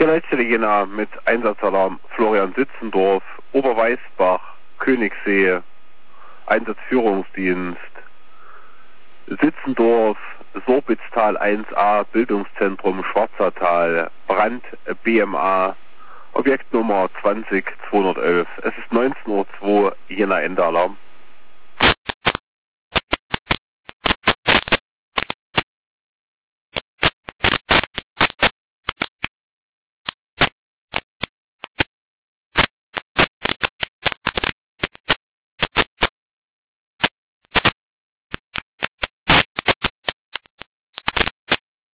Hier Leitstelle Jena mit Einsatzalarm Florian Sitzendorf, Oberweißbach, Königssee, Einsatzführungsdienst, Sitzendorf, Sorbitztal 1a, Bildungszentrum Schwarzertal, Brand BMA, Objektnummer 20211. Es ist 19:02 Uhr, Jena Endalarm.